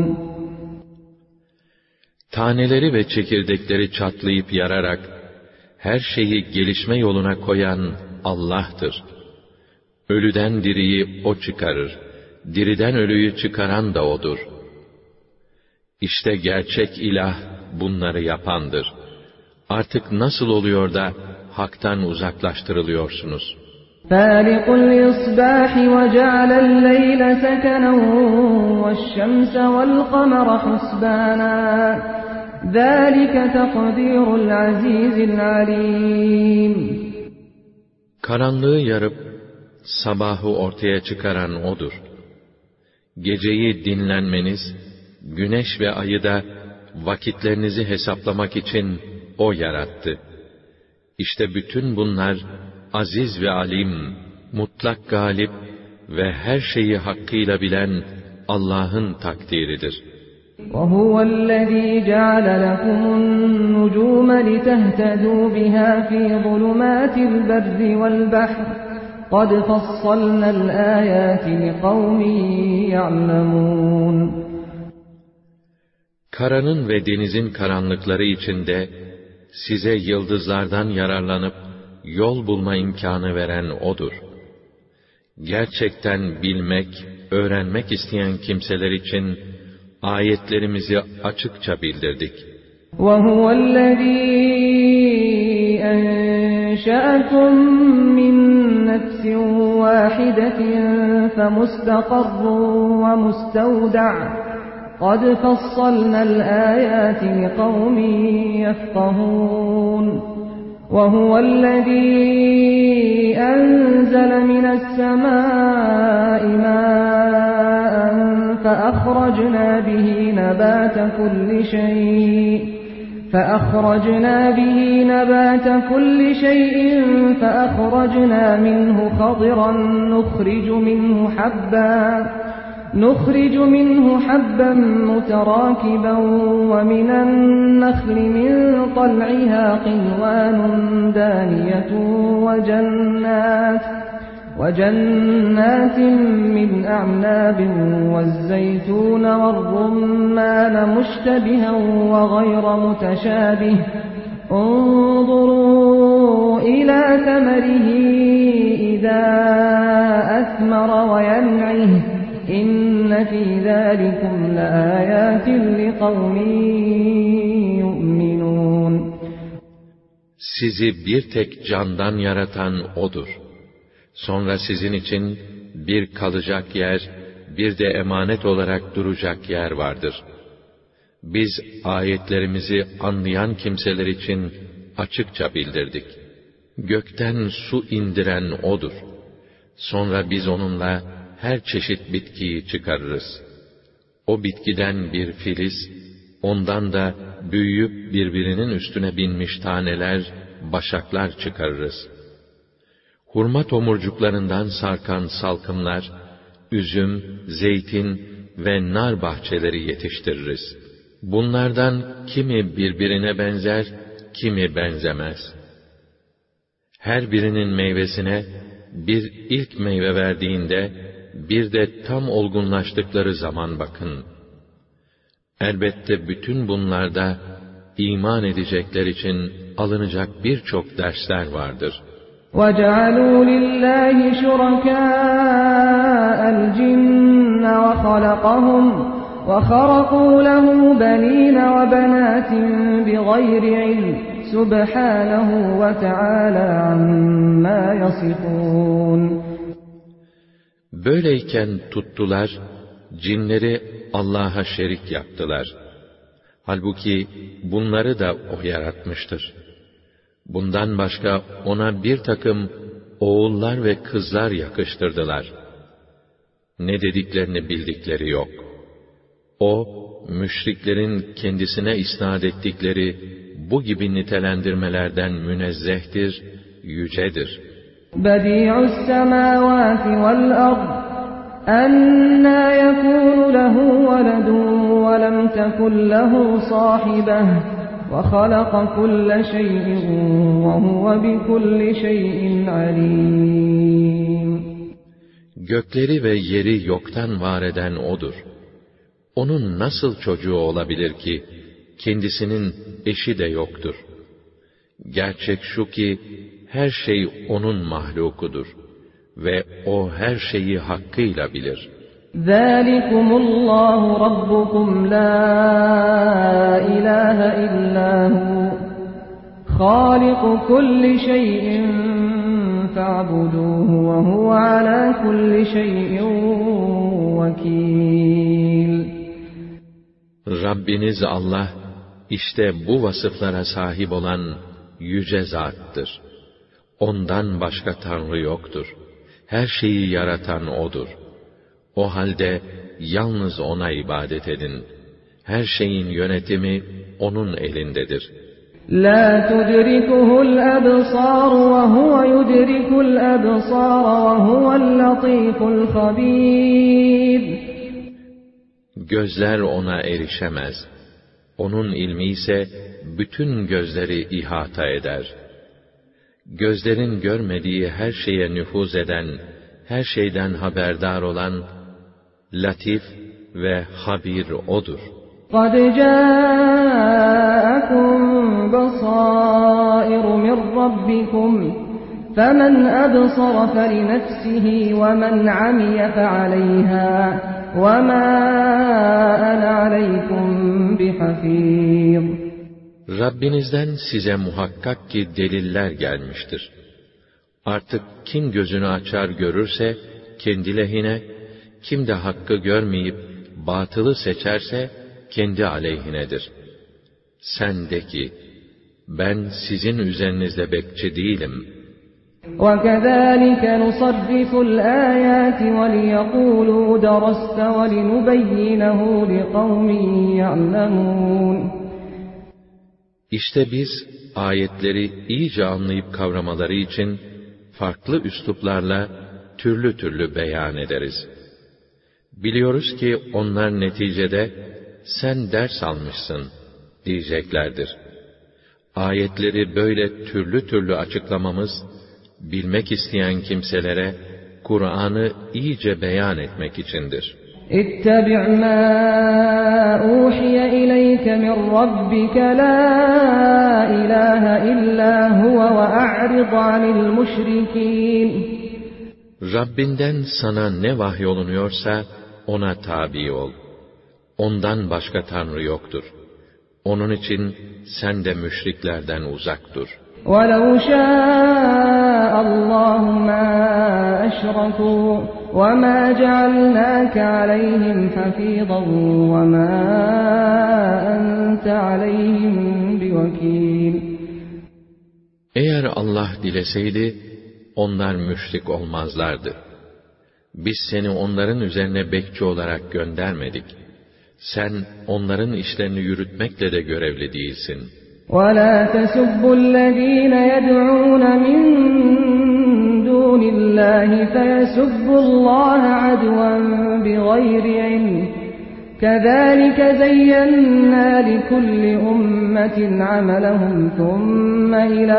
Speaker 2: Taneleri ve çekirdekleri çatlayıp yararak, her şeyi gelişme yoluna koyan Allah'tır. Ölüden diriyi O çıkarır, diriden ölüyü çıkaran da O'dur. İşte gerçek ilah bunları yapandır. Artık nasıl oluyor da Hak'tan uzaklaştırılıyorsunuz?
Speaker 3: فَالِقُ الْإِصْبَاحِ وَجَعَلَ اللَّيْلَ سَكَنًا وَالشَّمْسَ وَالْقَمَرَ حُسْبَانًا ذَٰلِكَ تَقْدِيرُ الْعَزِيزِ الْعَلِيمِ.
Speaker 2: Karanlığı yarıp sabahı ortaya çıkaran O'dur. Geceyi dinlenmeniz, güneş ve ayı da vakitlerinizi hesaplamak için O yarattı. İşte bütün bunlar aziz ve alim, mutlak galip ve her şeyi hakkıyla bilen Allah'ın takdiridir.
Speaker 3: وَهُوَ الَّذ۪ي جَعَلَ لَكُمُ النُّجُومَ لِتَهْتَدُوا بِهَا ف۪ي ظُلُمَاتِ الْبَرِّ وَالْبَحْرِ قَدْ فَصَّلْنَا الْآيَاتِ لِقَوْمٍ يَعْلَمُونَ.
Speaker 2: Karanın ve denizin karanlıkları içinde size yıldızlardan yararlanıp yol bulma imkanı veren O'dur. Gerçekten bilmek, öğrenmek isteyen kimseler için ayetlerimizi açıkça bildirdik.
Speaker 3: وَهُوَ الَّذ۪ي أَنْشَأَكُمْ مِنْ نَفْسٍ وَاحِدَةٍ فَمُسْتَقَرٌّ وَمُسْتَوْدَعٌ قَدْ فَصَّلْنَا الْآيَاتِ لِقَوْمٍ يَفْقَهُونَ. وَهُوَ الَّذ۪ي أَنْزَلَ مِنَ السَّمَاءِ مَاءً فَأَخْرَجْنَا بِهِ نَبَاتَ كُلِّ شَيْءٍ فَأَخْرَجْنَا مِنْهُ خَضِرًا نُخْرِجُ مِنْهُ حَبًّا مُتَرَاكِبًا وَمِنَ النَّخْلِ مِنْ طَلْعِهَا قِنْوَانٌ دَانِيَةٌ وَجَنَّاتٍ مِّنْ أَعْنَابٍ وَالزَّيْتُونَ وَالرُّمَّانَ مُشْتَبِهًا وَغَيْرَ مُتَشَابِهٍ انظُرُوا إِلَى ثَمَرِهِ إِذَا أَثْمَرَ وَيَنْعِهِ إِنَّ فِي ذَٰلِكُمْ لَآيَاتٍ لِقَوْمٍ يُؤْمِنُونَ.
Speaker 2: Sizi bir tek candan yaratan O'dur. Sonra sizin için bir kalacak yer, bir de emanet olarak duracak yer vardır. Biz ayetlerimizi anlayan kimseler için açıkça bildirdik. Gökten su indiren O'dur. Sonra biz onunla her çeşit bitkiyi çıkarırız. O bitkiden bir filiz, ondan da büyüyüp birbirinin üstüne binmiş taneler, başaklar çıkarırız. Hurma tomurcuklarından sarkan salkımlar, üzüm, zeytin ve nar bahçeleri yetiştiririz. Bunlardan kimi birbirine benzer, kimi benzemez. Her birinin meyvesine bir ilk meyve verdiğinde, bir de tam olgunlaştıkları zaman bakın. Elbette bütün bunlarda iman edecekler için alınacak birçok dersler vardır.
Speaker 3: وَجَعَلُوا لِلَّهِ شُرَكَاءَ الْجِنَّ وَخَلَقَهُمْ وَخَرَقُوا لَهُ بَنِينَ وَبَنَاتٍ بِغَيْرِ عِلْمٍ سُبْحَانَهُ وَتَعَالَى عَمَّا يَصِفُونَ.
Speaker 2: Böyleyken tuttular, cinleri Allah'a şerik yaptılar. Halbuki bunları da O yaratmıştır. Bundan başka ona bir takım oğullar ve kızlar yakıştırdılar. Ne dediklerini bildikleri yok. O, müşriklerin kendisine isnad ettikleri bu gibi nitelendirmelerden münezzehtir, yücedir.
Speaker 3: Bedi'us semâvâti vel ard, annâ yekûnu lehu veledun ve lem tekun lehu sâhibeh, ve halaka kulle şeyin ve huve bikulli şeyin alîm.
Speaker 2: Gökleri ve yeri yoktan var eden O'dur. O'nun nasıl çocuğu olabilir ki, kendisinin eşi de yoktur. Gerçek şu ki, her şey O'nun mahlukudur ve O her şeyi hakkıyla bilir.
Speaker 3: ذَٰلِكُمُ اللّٰهُ رَبُّكُمْ لَا إِلَٰهَ إِلَّا هُوَ خَالِقُ كُلِّ شَيْءٍ فَاعْبُدُوهُ وَهُوَ عَلَى كُلِّ شَيْءٍ وَكِيلٌ.
Speaker 2: Rabbiniz Allah, işte bu vasıflara sahip olan yüce zattır. Ondan başka Tanrı yoktur. Her şeyi yaratan O'dur. O halde yalnız O'na ibadet edin. Her şeyin yönetimi O'nun elindedir.
Speaker 3: لَا تُدْرِكُهُ الْأَبْصَارُ وَهُوَ يُدْرِكُ الْأَبْصَارَ وَهُوَ اللَّطِيفُ الْخَبِيرُ.
Speaker 2: Gözler O'na erişemez. O'nun ilmi ise bütün gözleri ihata eder. Gözlerin görmediği her şeye nüfuz eden, her şeyden haberdar olan, Latif ve Habir O'dur.
Speaker 3: قَدْ جَاءَكُمْ بَصَائِرُ مِنْ رَبِّكُمْ فَمَنْ أَبْصَرَ فَلِنَفْسِهِ وَمَنْ عَمِيَ فَعَلَيْهَا وَمَا أَنَا عَلَيْكُمْ بِحَفِيظٍ.
Speaker 2: Rabbinizden size muhakkak ki deliller gelmiştir. Artık kim gözünü açar görürse kendi lehine, kim de hakkı görmeyip batılı seçerse kendi aleyhinedir. Sen de ki, ben sizin üzerinizde bekçi değilim.
Speaker 3: وَكَذَٰلِكَ نُصَرِّفُ الْآيَاتِ وَلِيَقُولُوا دَرَسْتَ وَلِنُبَيِّنَهُ لِقَوْمٍ يَعْلَمُونَ.
Speaker 2: İşte biz ayetleri iyice anlayıp kavramaları için farklı üsluplarla türlü türlü beyan ederiz. Biliyoruz ki onlar neticede sen ders almışsın diyeceklerdir. Ayetleri böyle türlü türlü açıklamamız, bilmek isteyen kimselere Kur'an'ı iyice beyan etmek içindir.
Speaker 3: اتَّبِعْ مَا أُوحِيَ إِلَيْكَ مِنْ رَبِّكَ لَا إِلَٰهَ إِلَّا هُوَ وَأَعْرِضْ عَنِ الْمُشْرِكِينَ.
Speaker 2: Rabbinden sana ne vahyolunuyorsa ona tabi ol. Ondan başka Tanrı yoktur. Onun için sen de müşriklerden uzak dur.
Speaker 3: وَلَوْ شَاءَ اللّٰهُ مَا أَشْرَكُوا وَمَا جَعَلْنَاكَ عَلَيْهِمْ حَفِيظًا وَمَا أَنْتَ عَلَيْهِمْ بِوَكِيلٍ.
Speaker 2: Eğer Allah dileseydi, onlar müşrik olmazlardı. Biz seni onların üzerine bekçi olarak göndermedik. Sen onların işlerini yürütmekle de görevli değilsin.
Speaker 3: وَلَا تَسُبُّوا الَّذ۪ينَ يَدْعُونَ مِنْ دُونِ اللّٰهِ فَيَسُبُّوا اللّٰهَ عَدْوًا بِغَيْرِ عِلْمٍ كَذَٰلِكَ زَيَّنَّا لِكُلِّ أُمَّةٍ عَمَلَهُمْ ثُمَّ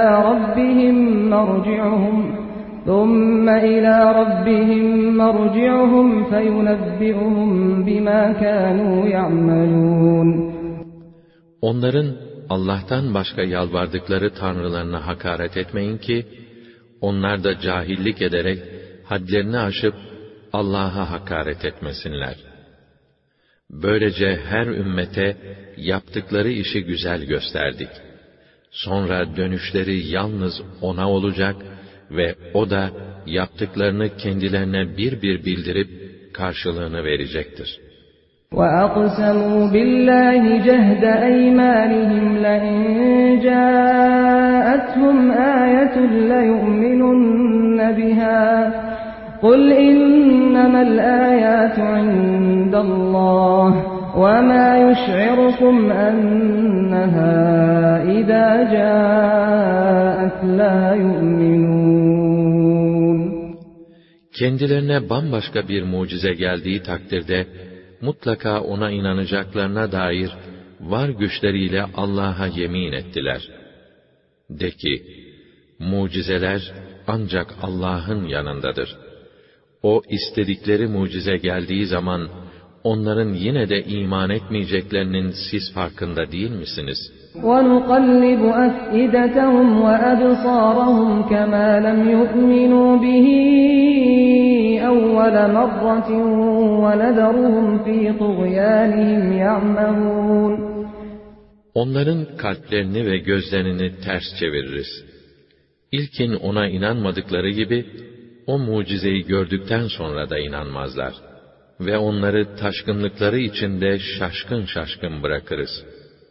Speaker 3: إِلَى رَبِّهِمْ مَرْجِعُهُمْ فَيُنَبِّئُهُم بِمَا كَانُوا يَعْمَلُونَ
Speaker 2: Onların Allah'tan başka yalvardıkları tanrılarına hakaret etmeyin ki, onlar da cahillik ederek hadlerini aşıp Allah'a hakaret etmesinler. Böylece her ümmete yaptıkları işi güzel gösterdik. Sonra dönüşleri yalnız O'na olacak ve O da yaptıklarını kendilerine bir bir bildirip karşılığını verecektir.
Speaker 3: وَأَقْسَمُوا بِاللّٰهِ جَهْدَ أَيْمَانِهِمْ لَئِنْ جَاءَتْهُمْ آيَةٌ لَيُؤْمِنُنَّ بِهَا قُلْ إِنَّمَا الْآيَاتُ عِندَ اللّٰهِ وَمَا يُشْعِرُكُمْ أَنَّهَا إِذَا جَاءَتْ لَا يُؤْمِنُونَ
Speaker 2: Kendilerine bambaşka bir mucize geldiği takdirde, mutlaka O'na inanacaklarına dair var güçleriyle Allah'a yemin ettiler. De ki, mucizeler ancak Allah'ın yanındadır. O istedikleri mucize geldiği zaman, onların yine de iman etmeyeceklerinin siz farkında değil misiniz?
Speaker 3: وَنُقَلِّبُ أَفْئِدَتَهُمْ وَأَبْصَارَهُمْ كَمَا لَمْ يُؤْمِنُوا بِهِ أَوَّلَ مَرَّةٍ وَنَذَرُهُمْ فِي طُغْيَانِهِمْ يَعْمَهُونَ
Speaker 2: Onların kalplerini ve gözlerini ters çeviririz. İlkin O'na inanmadıkları gibi, o mucizeyi gördükten sonra da inanmazlar. Ve onları taşkınlıkları içinde şaşkın şaşkın bırakırız.